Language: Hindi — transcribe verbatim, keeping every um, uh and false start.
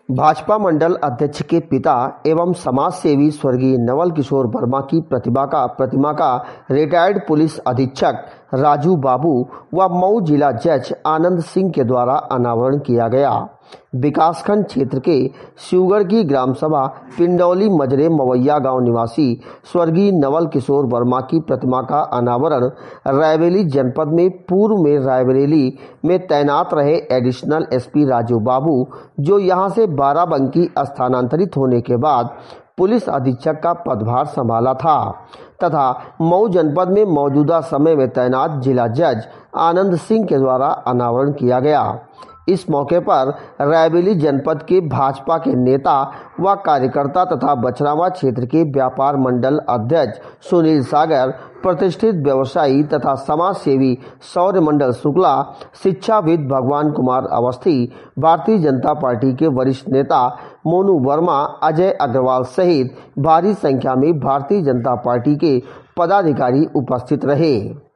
भाजपा मंडल अध्यक्ष के पिता एवं समाज सेवी स्वर्गीय नवल किशोर वर्मा की प्रतिभा का प्रतिमा का रिटायर्ड पुलिस अधीक्षक राजू बाबू व मऊ जिला जज आनंद सिंह के द्वारा अनावरण किया गया। विकासखंड क्षेत्र के शिवगढ़ की ग्राम सभा पिंडौली मजरे मवैया गांव निवासी स्वर्गीय नवल किशोर वर्मा की प्रतिमा का अनावरण रायबरेली जनपद में पूर्व में रायबरेली में तैनात रहे एडिशनल एसपी राजू बाबू, जो यहां से बाराबंकी स्थानांतरित होने के बाद पुलिस अधीक्षक का पदभार संभाला था, तथा मऊ जनपद में मौजूदा समय में तैनात जिला जज आनंद सिंह के द्वारा अनावरण किया गया। इस मौके पर रायबरेली जनपद के भाजपा के नेता व कार्यकर्ता तथा बछरावा क्षेत्र के व्यापार मंडल अध्यक्ष सुनील सागर, प्रतिष्ठित व्यवसायी तथा समाज सेवी सौर्य मंडल शुक्ला, शिक्षाविद भगवान कुमार अवस्थी, भारतीय जनता पार्टी के वरिष्ठ नेता मोनू वर्मा, अजय अग्रवाल सहित भारी संख्या में भारतीय जनता पार्टी के पदाधिकारी उपस्थित रहे।